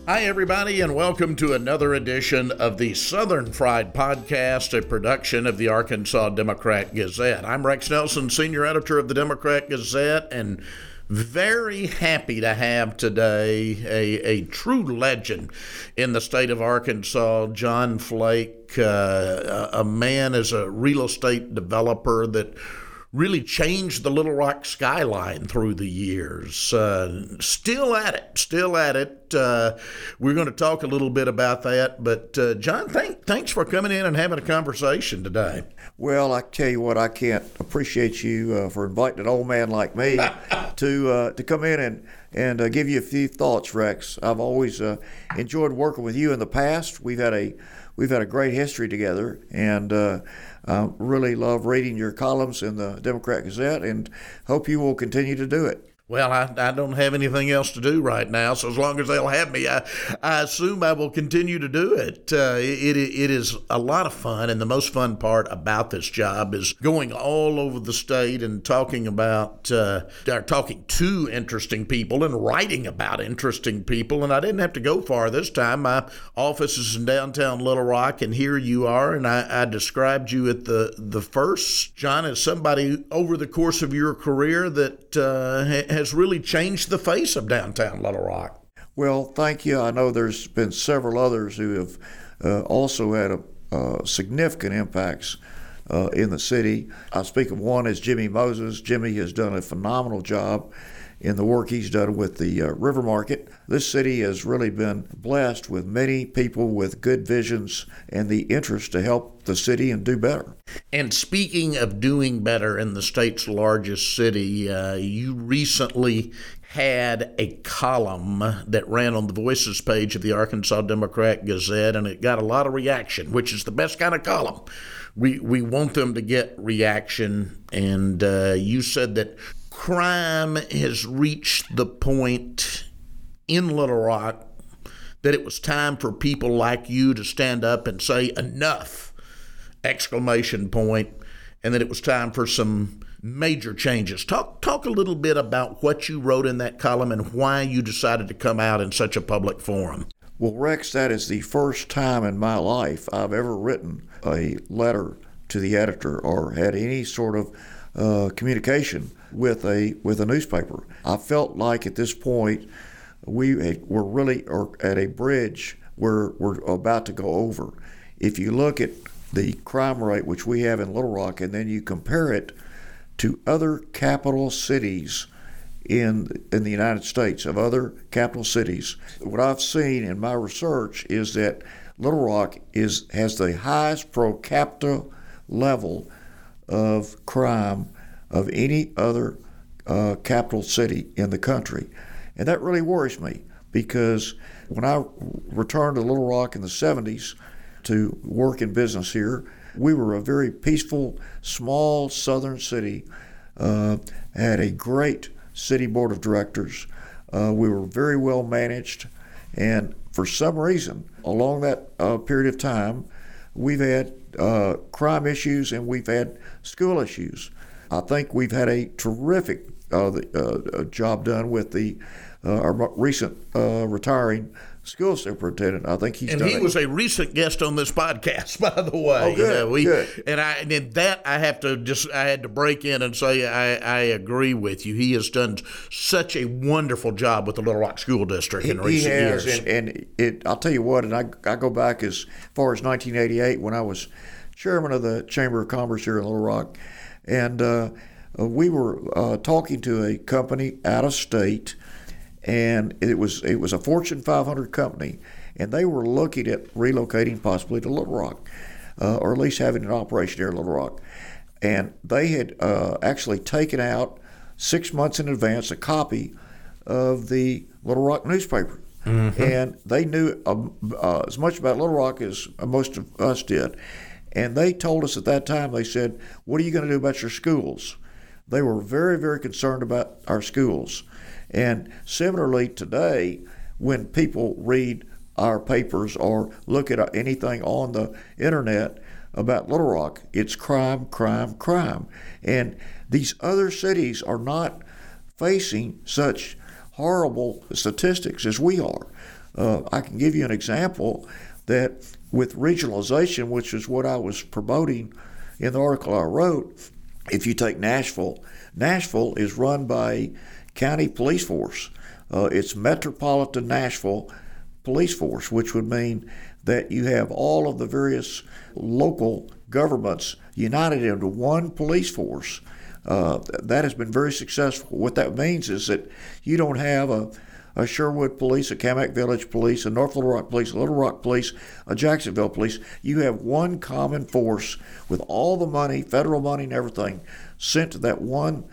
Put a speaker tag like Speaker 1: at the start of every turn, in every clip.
Speaker 1: Hi, everybody, and welcome to another edition of the Southern Fried Podcast, a production of the Arkansas Democrat Gazette. I'm Rex Nelson, senior editor of the Democrat Gazette, and very happy to have today a true legend in the state of Arkansas, John Flake, a man as a real estate developer that really changed the Little Rock skyline through the years. Still at it. We're going to talk a little bit about that. But, John, thanks for coming in and having a conversation today.
Speaker 2: Well, I tell you what, I can't appreciate you for inviting an old man like me to come in and give you a few thoughts, Rex. I've always enjoyed working with you in the past. We've had a great history together, and I really love reading your columns in the Democrat Gazette, and hope you will continue to do it.
Speaker 1: Well, I don't have anything else to do right now, so as long as they'll have me, I assume I will continue to do it. It is a lot of fun, and the most fun part about this job is going all over the state and talking to interesting people and writing about interesting people. And I didn't have to go far this time. My office is in downtown Little Rock, and here you are, and I described you at the first, John, as somebody over the course of your career that has really changed the face of downtown Little Rock.
Speaker 2: Well, thank you. I know there's been several others who have also had significant impacts in the city. I speak of one as Jimmy Moses. Jimmy has done a phenomenal job in the work he's done with the River Market. This city has really been blessed with many people with good visions and the interest to help the city and do better.
Speaker 1: And speaking of doing better in the state's largest city, you recently had a column that ran on the Voices page of the Arkansas Democrat Gazette, and it got a lot of reaction, which is the best kind of column. We want them to get reaction, and you said that crime has reached the point in Little Rock that it was time for people like you to stand up and say enough, ! And that it was time for some major changes. Talk a little bit about what you wrote in that column and why you decided to come out in such a public forum.
Speaker 2: Well, Rex, that is the first time in my life I've ever written a letter to the editor or had any sort of communication with a newspaper. I felt like at this point we're really at a bridge where we're about to go over. If you look at the crime rate which we have in Little Rock, and then you compare it to other capital cities in the United States, of other capital cities, what I've seen in my research is that Little Rock has the highest per capita level of crime of any other capital city in the country. And that really worries me, because when I returned to Little Rock in the 70s to work in business here, we were a very peaceful, small southern city, had a great city board of directors. We were very well managed, and for some reason, along that period of time, we've had crime issues and we've had school issues. I think we've had a terrific job done with our recent retiring school superintendent. I think he's done it.
Speaker 1: And he was a recent guest on this podcast, by the way.
Speaker 2: Oh, good, good.
Speaker 1: And I had to break in and say I agree with you. He has done such a wonderful job with the Little Rock School District in recent years.
Speaker 2: And I'll tell you what, and I go back as far as 1988 when I was chairman of the Chamber of Commerce here in Little Rock, and we were talking to a company out of state, and it was a Fortune 500 company, and they were looking at relocating possibly to Little Rock, or at least having an operation here in Little Rock. And they had actually taken out 6 months in advance a copy of the Little Rock newspaper. Mm-hmm. And they knew as much about Little Rock as most of us did. And they told us at that time, they said, "What are you going to do about your schools?" They were very, very concerned about our schools. And similarly today, when people read our papers or look at anything on the internet about Little Rock, it's crime, crime, crime. And these other cities are not facing such horrible statistics as we are. I can give you an example that with regionalization, which is what I was promoting in the article I wrote, if you take Nashville, Nashville is run by a county police force. It's Metropolitan Nashville Police Force, which would mean that you have all of the various local governments united into one police force. That has been very successful. What that means is that you don't have a Sherwood Police, a Kamak Village Police, a North Little Rock Police, a Little Rock Police, a Jacksonville Police. You have one common force with all the money, federal money and everything, sent to that one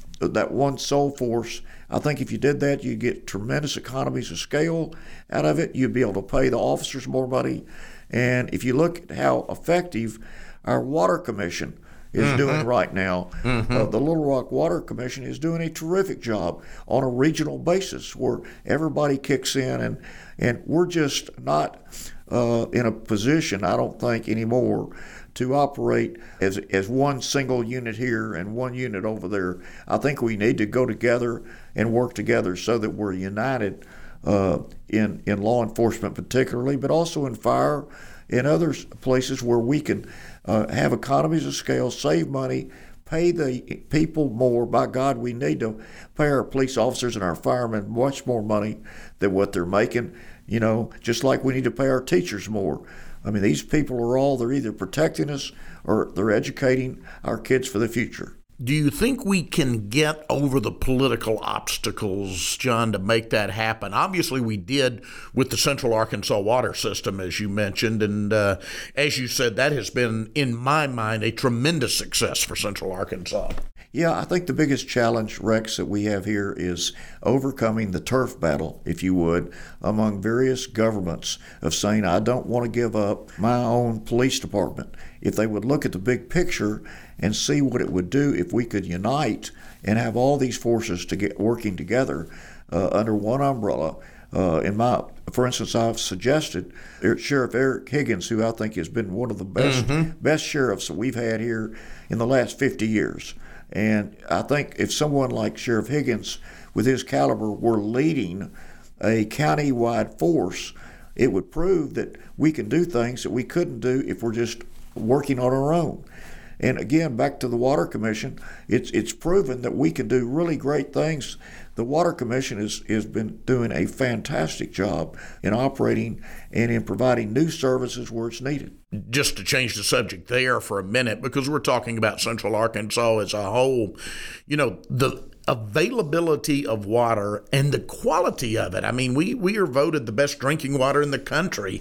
Speaker 2: sole force. I think if you did that, you'd get tremendous economies of scale out of it. You'd be able to pay the officers more money. And if you look at how effective our Water Commission is doing right now, the Little Rock Water Commission is doing a terrific job on a regional basis where everybody kicks in, and we're just not in a position, I don't think, anymore to operate as one single unit here and one unit over there. I think we need to go together and work together so that we're united in law enforcement particularly, but also in fire and other places where we can have economies of scale, save money, pay the people more. By God, we need to pay our police officers and our firemen much more money than what they're making, just like we need to pay our teachers more. I mean, these people they're either protecting us or they're educating our kids for the future.
Speaker 1: Do you think we can get over the political obstacles, John, to make that happen? Obviously, we did with the Central Arkansas water system, as you mentioned. And as you said, that has been, in my mind, a tremendous success for Central Arkansas.
Speaker 2: Yeah, I think the biggest challenge, Rex, that we have here is overcoming the turf battle, if you would, among various governments of saying, I don't want to give up my own police department. If they would look at the big picture and see what it would do if we could unite and have all these forces to get working together under one umbrella. For instance, I've suggested Sheriff Eric Higgins, who I think has been one of the best sheriffs that we've had here in the last 50 years. And I think if someone like Sheriff Higgins, with his caliber, were leading a county-wide force, it would prove that we can do things that we couldn't do if we're just working on our own. And again, back to the Water Commission, it's proven that we can do really great things. The Water Commission has been doing a fantastic job in operating and in providing new services where it's needed.
Speaker 1: Just to change the subject there for a minute, because we're talking about Central Arkansas as a whole, the availability of water and the quality of it. I mean, we are voted the best drinking water in the country.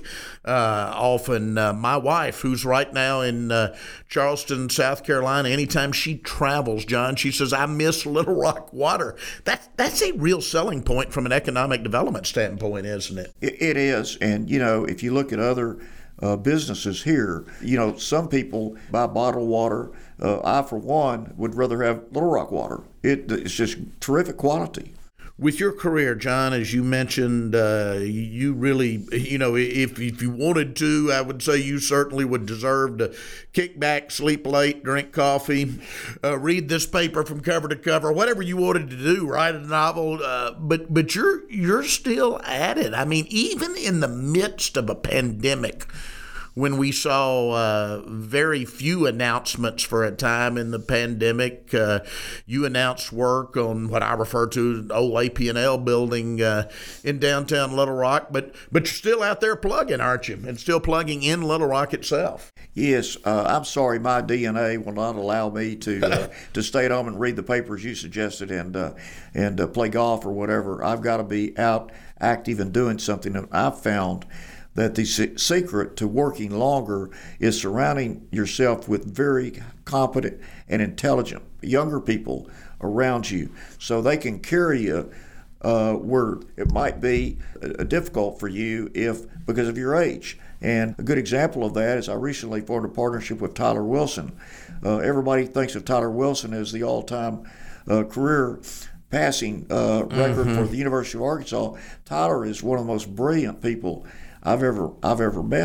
Speaker 1: Often my wife, who's right now in Charleston, South Carolina, anytime she travels, John, she says, I miss Little Rock water. That's a real selling point from an economic development standpoint, isn't it?
Speaker 2: It is. And, if you look at other businesses here, some people buy bottled water. I, for one, would rather have Little Rock water. It's just terrific quality.
Speaker 1: With your career, John, as you mentioned, you really, if you wanted to, I would say you certainly would deserve to kick back, sleep late, drink coffee, read this paper from cover to cover, whatever you wanted to do, write a novel. But you're still at it. I mean, even in the midst of a pandemic, when we saw very few announcements for a time in the pandemic, you announced work on what I refer to as the old AP&L building in downtown Little Rock, but you're still out there plugging, aren't you? And still plugging in Little Rock itself.
Speaker 2: Yes, I'm sorry, my DNA will not allow me to stay at home and read the papers you suggested and play golf or whatever. I've got to be out, active, and doing something. And I've found that the secret to working longer is surrounding yourself with very competent and intelligent younger people around you so they can carry you where it might be difficult for you because of your age. And a good example of that is I recently formed a partnership with Tyler Wilson. Everybody thinks of Tyler Wilson as the all-time career passing record for the University of Arkansas. Tyler is one of the most brilliant people I've ever met.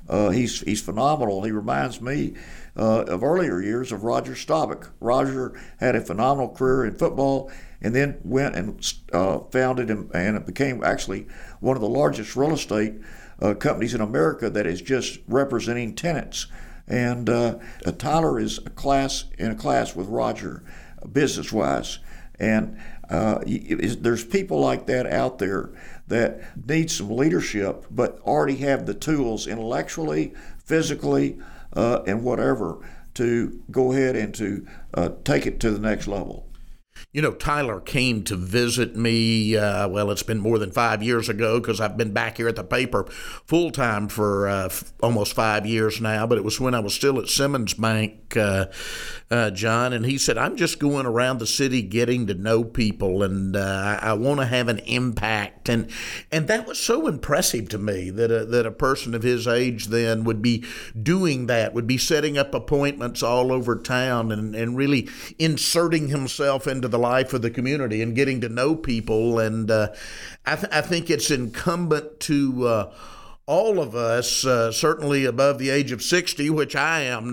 Speaker 2: He's phenomenal. He reminds me of earlier years of Roger Staubach. Roger had a phenomenal career in football, and then went and founded and it became actually one of the largest real estate companies in America that is just representing tenants. And Tyler is in a class with Roger, business-wise. And there's people like that out there that need some leadership, but already have the tools intellectually, physically, and whatever to go ahead and to take it to the next level.
Speaker 1: You know, Tyler came to visit me, it's been more than 5 years ago, because I've been back here at the paper full-time for almost 5 years now, but it was when I was still at Simmons Bank, John, and he said, I'm just going around the city getting to know people, and I want to have an impact. And that was so impressive to me that a person of his age then would be doing that, would be setting up appointments all over town and really inserting himself into the life of the community and getting to know people. And I think it's incumbent to all of us, certainly above the age of 60, which I am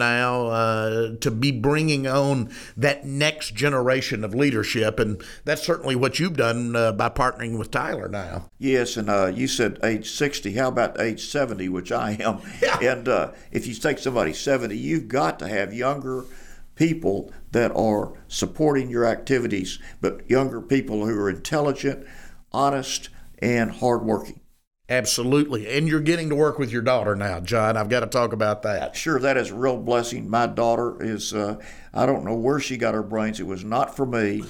Speaker 1: now, to be bringing on that next generation of leadership. And that's certainly what you've done by partnering with Tyler now.
Speaker 2: Yes, and you said age 60. How about age 70, which I am?
Speaker 1: Yeah.
Speaker 2: And if you take somebody 70, you've got to have younger people that are supporting your activities, but younger people who are intelligent, honest, and hardworking.
Speaker 1: Absolutely. And you're getting to work with your daughter now, John. I've got to talk about that.
Speaker 2: Sure, that is a real blessing. My daughter is, I don't know where she got her brains. It was not for me,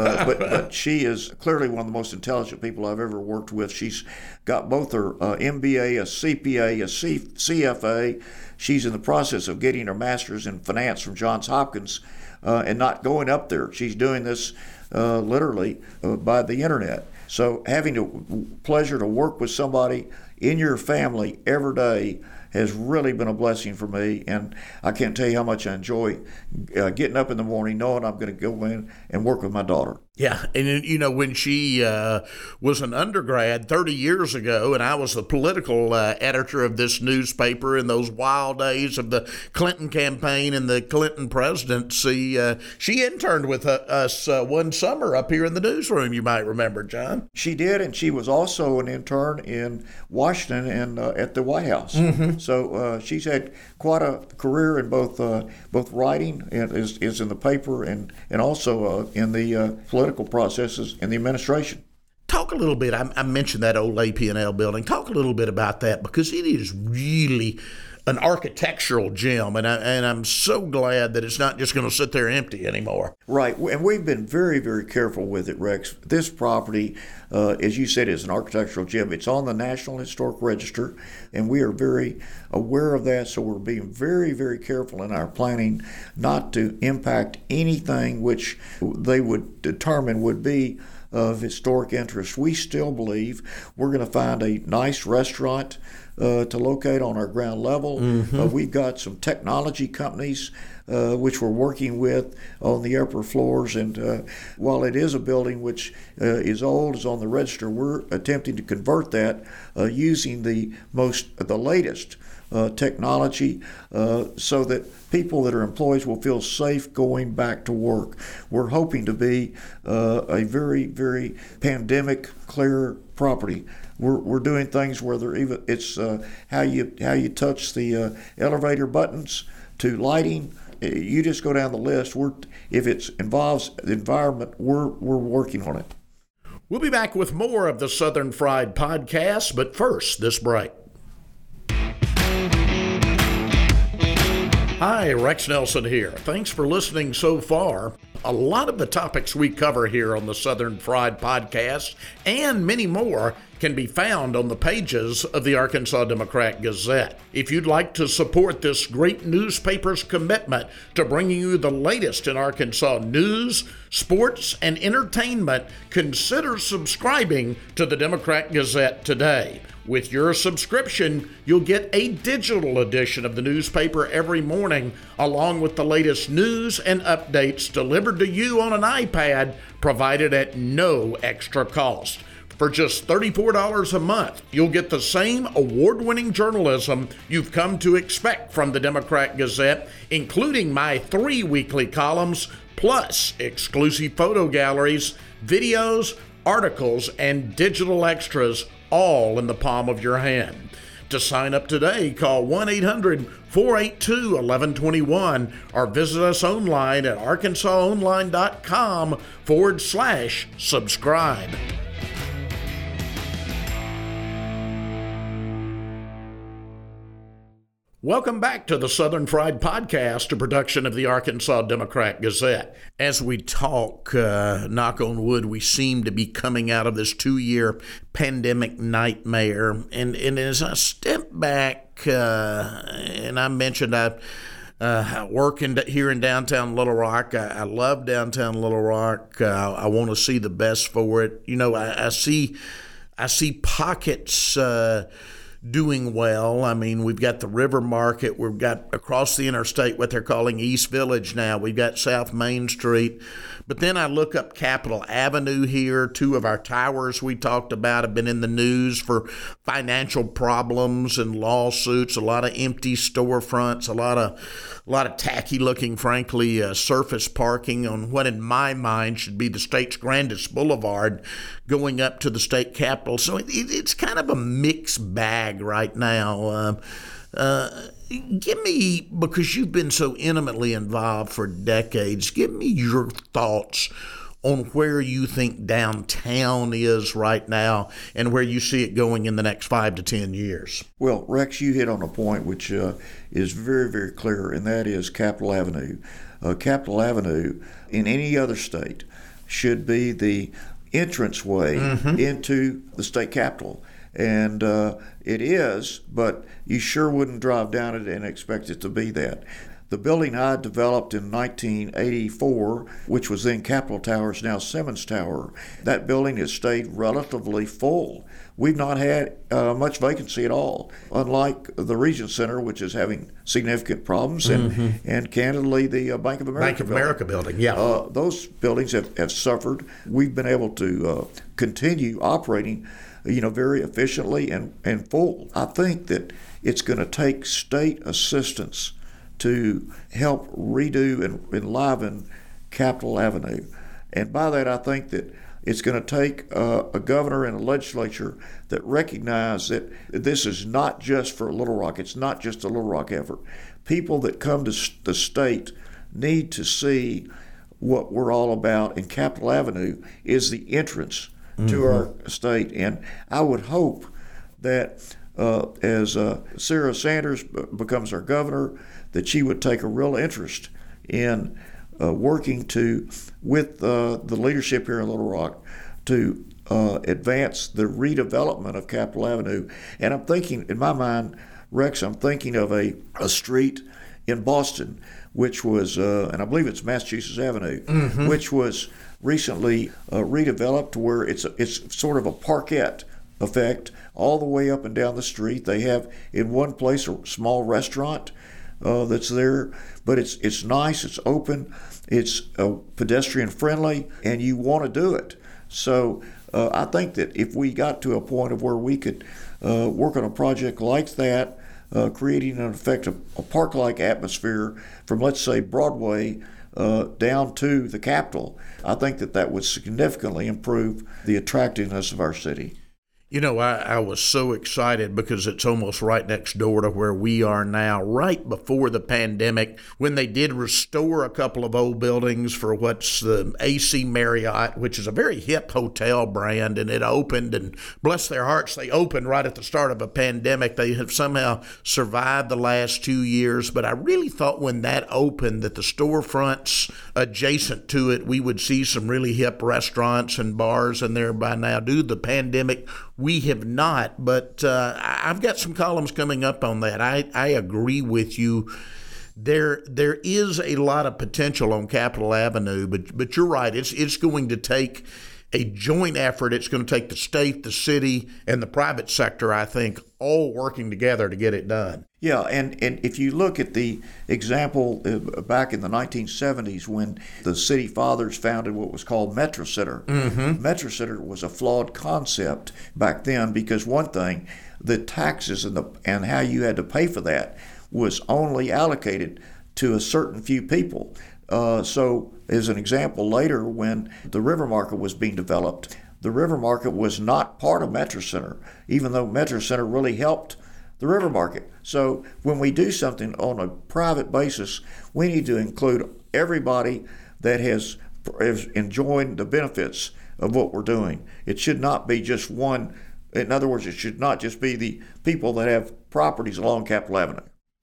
Speaker 2: but she is clearly one of the most intelligent people I've ever worked with. She's got both her MBA, a CPA, a CFA. She's in the process of getting her master's in finance from Johns Hopkins and not going up there. She's doing this literally by the internet. So having the pleasure to work with somebody in your family every day has really been a blessing for me, and I can't tell you how much I enjoy getting up in the morning knowing I'm going to go in and work with my daughter.
Speaker 1: Yeah, and you know, when she was an undergrad 30 years ago, and I was the political editor of this newspaper in those wild days of the Clinton campaign and the Clinton presidency, she interned with us one summer up here in the newsroom, you might remember, John.
Speaker 2: She did, and she was also an intern in Washington and at the White House.
Speaker 1: Mm-hmm.
Speaker 2: So she's had quite a career in both writing, and is in the paper, and also in the political processes in the administration.
Speaker 1: Talk a little bit, I mentioned that old AP&L building. Talk a little bit about that, because it is really an architectural gem, and I'm so glad that it's not just going to sit there empty anymore.
Speaker 2: Right, and we've been very, very careful with it, Rex. This property, as you said, is an architectural gem. It's on the National Historic Register, and we are very aware of that, so we're being very, very careful in our planning not to impact anything which they would determine would be of historic interest. We still believe we're going to find a nice restaurant to locate on our ground level.
Speaker 1: Mm-hmm.
Speaker 2: We've got some technology companies which we're working with on the upper floors, and while it is a building which is old, is on the register, we're attempting to convert that using the latest technology so that people that are employees will feel safe going back to work. We're hoping to be a very, very pandemic clear property. We're doing things where it's how you touch the elevator buttons to lighting. You just go down the list. If it involves the environment, we're working on it.
Speaker 1: We'll be back with more of the Southern Fried Podcast, but first, this break. Hi, Rex Nelson here. Thanks for listening so far. A lot of the topics we cover here on the Southern Fried Podcast and many more can be found on the pages of the Arkansas Democrat-Gazette. If you'd like to support this great newspaper's commitment to bringing you the latest in Arkansas news, sports, and entertainment, consider subscribing to the Democrat-Gazette today. With your subscription, you'll get a digital edition of the newspaper every morning, along with the latest news and updates delivered to you on an iPad, provided at no extra cost. For just $34 a month, you'll get the same award-winning journalism you've come to expect from the Democrat Gazette, including my 3 weekly columns, plus exclusive photo galleries, videos, articles, and digital extras, all in the palm of your hand. To sign up today, call 1-800-482-1121 or visit us online at arkansasonline.com/subscribe. Welcome back to the Southern Fried Podcast, a production of the Arkansas Democrat Gazette. As we talk, knock on wood, we seem to be coming out of this 2-year pandemic nightmare. And as I step back, and I mentioned I work here in downtown Little Rock. I love downtown Little Rock. I want to see the best for it. You know, I see pockets doing well. I mean, we've got the River Market. We've got across the interstate what they're calling East Village now. We've got South Main Street. But then I look up Capitol Avenue here. 2 of our towers we talked about have been in the news for financial problems and lawsuits. A lot of empty storefronts, a lot of tacky looking, frankly, surface parking on what in my mind should be the state's grandest boulevard going up to the state capitol. So it's kind of a mixed bag right now. Give me, because you've been so intimately involved for decades, give me your thoughts on where you think downtown is right now and where you see it going in the next 5 to 10 years.
Speaker 2: Well, Rex, you hit on a point which is very, very clear, and that is Capitol Avenue. Capitol Avenue in any other state should be the entranceway into the state capitol. And it is, but you sure wouldn't drive down it and expect it to be that. The building I developed in 1984, which was then Capitol Tower, is now Simmons Tower. That building has stayed relatively full. We've not had much vacancy at all, unlike the Regent Center, which is having significant problems, and candidly, the Bank of America
Speaker 1: building. Yeah.
Speaker 2: Those buildings have suffered. We've been able to continue operating very efficiently and full. I think that it's going to take state assistance to help redo and enliven Capitol Avenue. And by that, I think that it's going to take a governor and a legislature that recognize that this is not just for Little Rock. It's not just a Little Rock effort. People that come to the state need to see what we're all about, and Capitol Avenue is the entrance to our state. And I would hope that as Sarah Sanders becomes our governor, that she would take a real interest in working with the leadership here in Little Rock to advance the redevelopment of Capitol Avenue. And I'm thinking, in my mind, Rex, I'm thinking of a street in Boston, which was, and I believe it's Massachusetts Avenue, which was recently redeveloped to where it's sort of a parkette effect all the way up and down the street. They have in one place a small restaurant that's there, but it's nice, it's open, it's pedestrian friendly, and you want to do it. So I think that if we got to a point of where we could work on a project like that, creating an effect of a park-like atmosphere from, let's say, Broadway down to the Capitol, I think that would significantly improve the attractiveness of our city.
Speaker 1: You know, I was so excited because it's almost right next door to where we are now, right before the pandemic, when they did restore a couple of old buildings for what's the AC Marriott, which is a very hip hotel brand, and it opened, and bless their hearts, they opened right at the start of a pandemic. They have somehow survived the last 2 years, but I really thought when that opened that the storefronts adjacent to it, we would see some really hip restaurants and bars in there by now. Due to the pandemic, we have not, but I've got some columns coming up on that. I agree with you. There is a lot of potential on Capitol Avenue, but you're right. It's going to take a joint effort. It's going to take the state, the city, and the private sector, I think, all working together to get it done.
Speaker 2: Yeah, and if you look at the example back in the 1970s when the city fathers founded what was called Metro Center. Metro Center was a flawed concept back then because one thing, the taxes and how you had to pay for that was only allocated to a certain few people. So as an example, later when the River Market was being developed, the River Market was not part of Metro Center, even though Metro Center really helped the River Market. So when we do something on a private basis, we need to include everybody that is enjoying the benefits of what we're doing. It should not be just one. In other words, it should not just be the people that have properties along Capitol Avenue.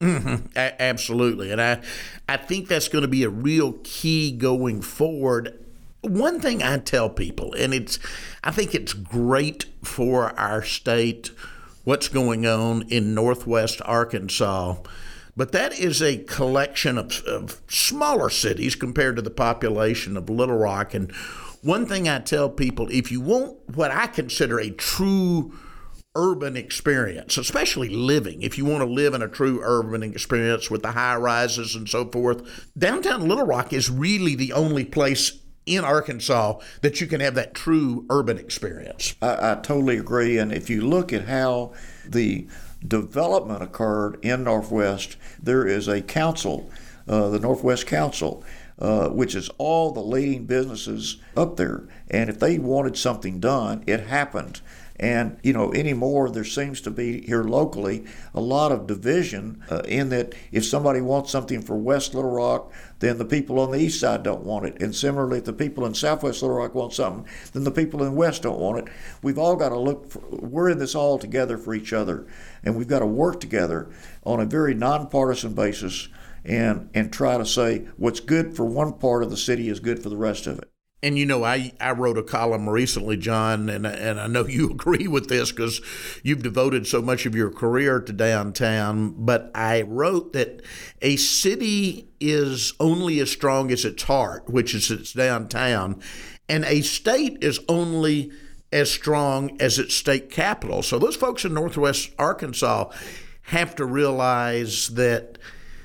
Speaker 1: Absolutely. And I think that's going to be a real key going forward. One thing I tell people, and I think it's great for our state, what's going on in Northwest Arkansas, but that is a collection of smaller cities compared to the population of Little Rock. And one thing I tell people, if you want what I consider a true urban experience, especially living, if you want to live in a true urban experience with the high rises and so forth, downtown Little Rock is really the only place in Arkansas that you can have that true urban experience.
Speaker 2: I totally agree. And if you look at how the development occurred in Northwest, there is a council, the Northwest Council, which is all the leading businesses up there. And if they wanted something done, it happened. And, anymore, there seems to be here locally a lot of division in that if somebody wants something for West Little Rock, then the people on the east side don't want it. And similarly, if the people in Southwest Little Rock want something, then the people in West don't want it. We've all got to we're in this all together for each other. And we've got to work together on a very nonpartisan basis and try to say what's good for one part of the city is good for the rest of it.
Speaker 1: And I wrote a column recently, John, and I know you agree with this because you've devoted so much of your career to downtown, but I wrote that a city is only as strong as its heart, which is its downtown, and a state is only as strong as its state capital. So those folks in Northwest Arkansas have to realize that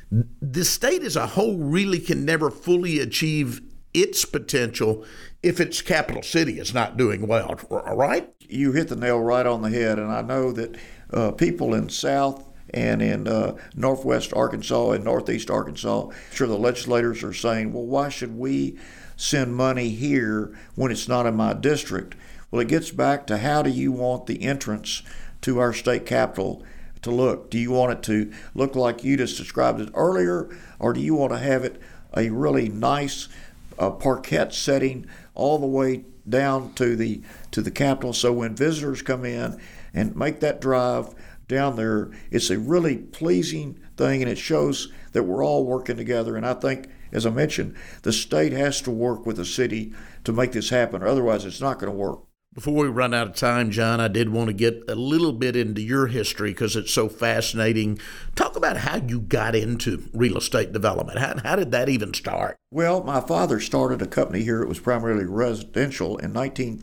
Speaker 1: the state as a whole really can never fully achieve its potential if its capital city is not doing well, right?
Speaker 2: You hit the nail right on the head, and I know that people in South and in Northwest Arkansas and Northeast Arkansas, sure the legislators are saying, well, why should we send money here when it's not in my district? Well, it gets back to how do you want the entrance to our state capital to look? Do you want it to look like you just described it earlier, or do you want to have it a really nice parquet setting all the way down to the Capitol, so when visitors come in and make that drive down there, it's a really pleasing thing, and it shows that we're all working together. And I think, as I mentioned, the state has to work with the city to make this happen, or otherwise it's not going to work.
Speaker 1: Before we run out of time, John, I did want to get a little bit into your history because it's so fascinating. Talk about how you got into real estate development. How did that even start?
Speaker 2: Well, my father started a company here. It was primarily residential in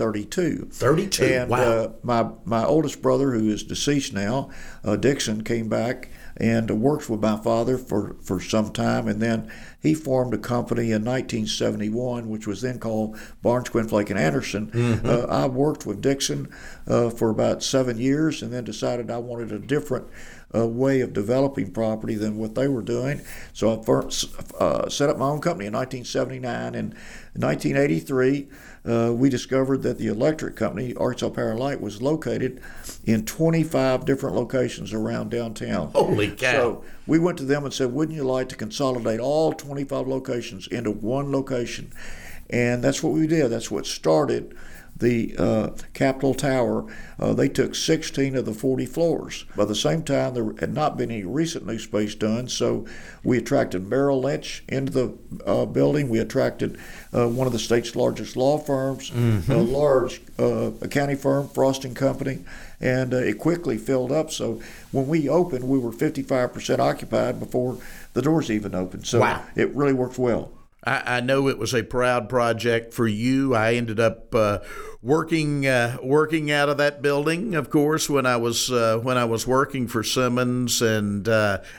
Speaker 2: 1932.
Speaker 1: 32,
Speaker 2: and,
Speaker 1: wow.
Speaker 2: My oldest brother, who is deceased now, Dixon, came back and worked with my father for some time, and then he formed a company in 1971, which was then called Barnes, Quinn, Flake, and Anderson. Mm-hmm. I worked with Dixon for about 7 years, and then decided I wanted a different way of developing property than what they were doing. So I first set up my own company in 1979. In 1983, we discovered that the electric company, Arkansas Power and Light, was located in 25 different locations around downtown.
Speaker 1: Holy cow.
Speaker 2: So we went to them and said, wouldn't you like to consolidate all 25 locations into one location? And that's what we did. That's what started the Capitol Tower. They took 16 of the 40 floors. By the same time, there had not been any recent new space done, so we attracted Merrill Lynch into the building. We attracted one of the state's largest law firms, mm-hmm. a large accounting firm, Frost & Company, and it quickly filled up. So when we opened, we were 55% occupied before the doors even opened. So
Speaker 1: wow.
Speaker 2: It really worked well.
Speaker 1: I know it was a proud project for you. I ended up working out of that building, of course, when I was working for Simmons, and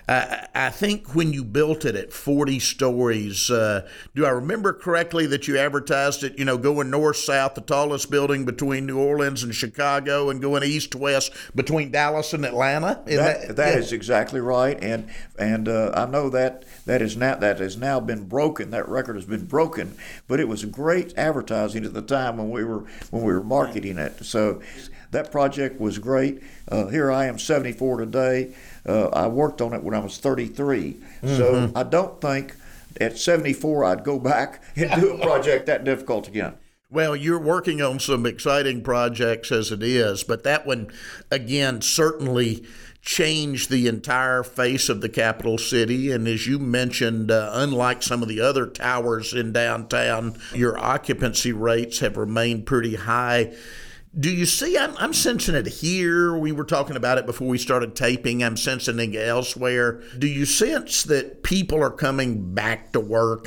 Speaker 1: I think when you built it at 40 stories, do I remember correctly that you advertised it? Going north south, the tallest building between New Orleans and Chicago, and going east west between Dallas and Atlanta.
Speaker 2: That is exactly right, and I know that has now been broken. That record has been broken, but it was great advertising at the time when we were marketing it. So that project was great. Here I am, 74 today. I worked on it when I was 33. Mm-hmm. So I don't think at 74 I'd go back and do a project that difficult again.
Speaker 1: Well, you're working on some exciting projects as it is, but that one, again, certainly changed the entire face of the capital city. And as you mentioned, unlike some of the other towers in downtown, your occupancy rates have remained pretty high. Do you see, I'm sensing it here. We were talking about it before we started taping. I'm sensing it elsewhere. Do you sense that people are coming back to work?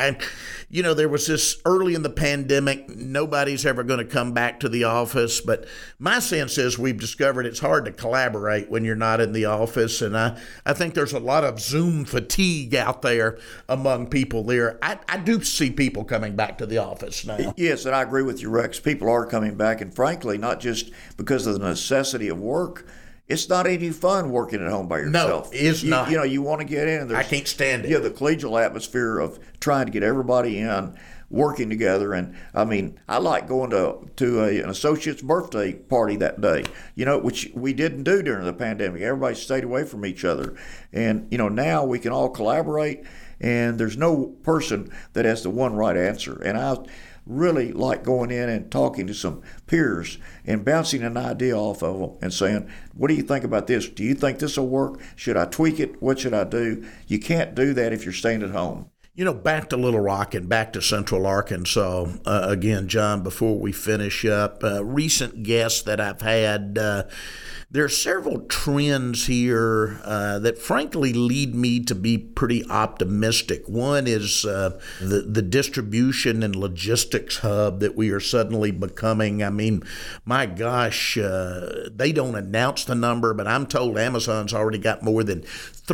Speaker 1: There was this early in the pandemic, nobody's ever going to come back to the office. But my sense is we've discovered it's hard to collaborate when you're not in the office. And I think there's a lot of Zoom fatigue out there among people there. I do see people coming back to the office now.
Speaker 2: Yes, and I agree with you, Rex. People are coming back, and frankly, not just because of the necessity of work. It's not any fun working at home by yourself.
Speaker 1: No, it's not.
Speaker 2: You want to get in.
Speaker 1: I can't stand it.
Speaker 2: Yeah, the collegial atmosphere of trying to get everybody in, working together. And, I like going to an associate's birthday party that day, which we didn't do during the pandemic. Everybody stayed away from each other. And, now we can all collaborate, and there's no person that has the one right answer. And I really like going in and talking to some peers and bouncing an idea off of them and saying, what do you think about this? Do you think this will work? Should I tweak it? What should I do? You can't do that if you're staying at home.
Speaker 1: Back to Little Rock and back to Central Arkansas. Again, John, before we finish up, recent guests that I've had, there are several trends here that frankly lead me to be pretty optimistic. One is the distribution and logistics hub that we are suddenly becoming. My gosh, they don't announce the number, but I'm told Amazon's already got more than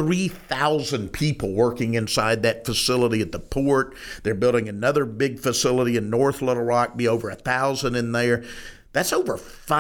Speaker 1: 3,000 people working inside that facility at the port. They're building another big facility in North Little Rock, be over 1,000 in there. That's over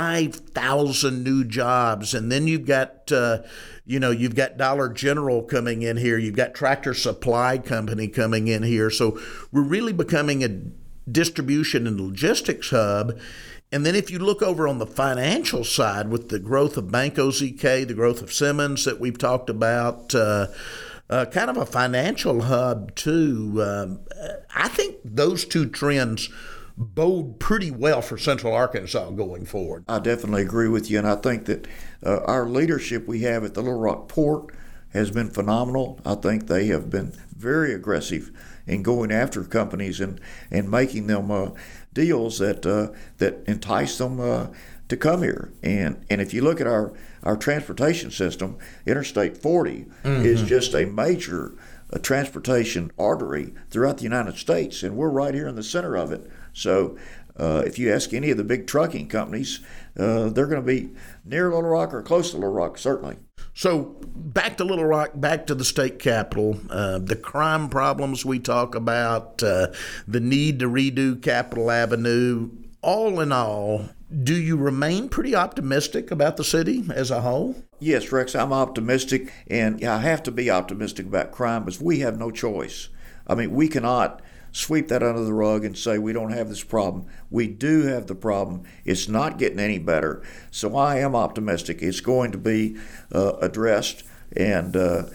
Speaker 1: 5,000 new jobs. And then you've got, you've got Dollar General coming in here. You've got Tractor Supply Company coming in here. So we're really becoming a distribution and logistics hub. And then if you look over on the financial side with the growth of Banco ZK, the growth of Simmons that we've talked about, kind of a financial hub too. I think those two trends bode pretty well for Central Arkansas going forward.
Speaker 2: I definitely agree with you, and I think that our leadership we have at the Little Rock Port has been phenomenal. I think they have been very aggressive in going after companies and making them deals that entice them to come here. And if you look at our transportation system, Interstate 40 is just a major transportation artery throughout the United States, and we're right here in the center of it. So if you ask any of the big trucking companies, they're going to be near Little Rock or close to Little Rock, certainly.
Speaker 1: So back to Little Rock, back to the state capital, the crime problems we talk about, the need to redo Capitol Avenue, all in all, do you remain pretty optimistic about the city as a whole?
Speaker 2: Yes, Rex, I'm optimistic, and I have to be optimistic about crime because we have no choice. We cannot sweep that under the rug and say we don't have this problem. We do have the problem. It's not getting any better. So I am optimistic. It's going to be addressed. And,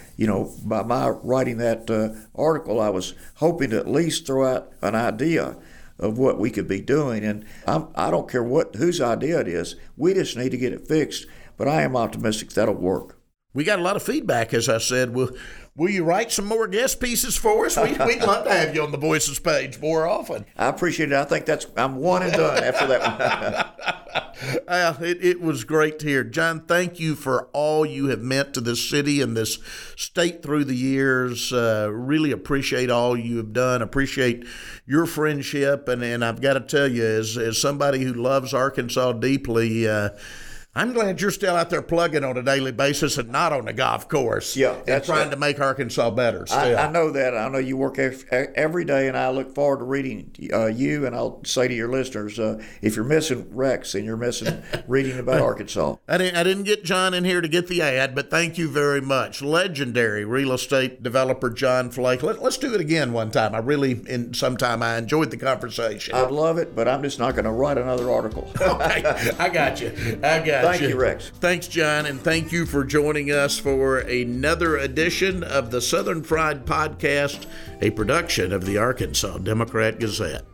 Speaker 2: by my writing that article, I was hoping to at least throw out an idea of what we could be doing. And I don't care whose idea it is. We just need to get it fixed. But I am optimistic that'll work.
Speaker 1: We got a lot of feedback, as I said. Will you write some more guest pieces for us? We'd love to have you on the Voices page more often.
Speaker 2: I appreciate it. I think I'm one and done after that one.
Speaker 1: It was great to hear. John, thank you for all you have meant to this city and this state through the years. Really appreciate all you have done. Appreciate your friendship. And I've got to tell you, as somebody who loves Arkansas deeply, I'm glad you're still out there plugging on a daily basis and not on the golf course.
Speaker 2: Yeah,
Speaker 1: and trying to make Arkansas better. Still.
Speaker 2: I know that. I know you work every day, and I look forward to reading you. And I'll say to your listeners, if you're missing Rex, then you're missing reading about Arkansas.
Speaker 1: I didn't get John in here to get the ad, but thank you very much. Legendary real estate developer John Flake. Let's do it again one time. I enjoyed the conversation.
Speaker 2: I'd love it, but I'm just not going to write another article.
Speaker 1: Okay, I got you.
Speaker 2: Thank you, Rex.
Speaker 1: Thanks, John, and thank you for joining us for another edition of the Southern Fried Podcast, a production of the Arkansas Democrat Gazette.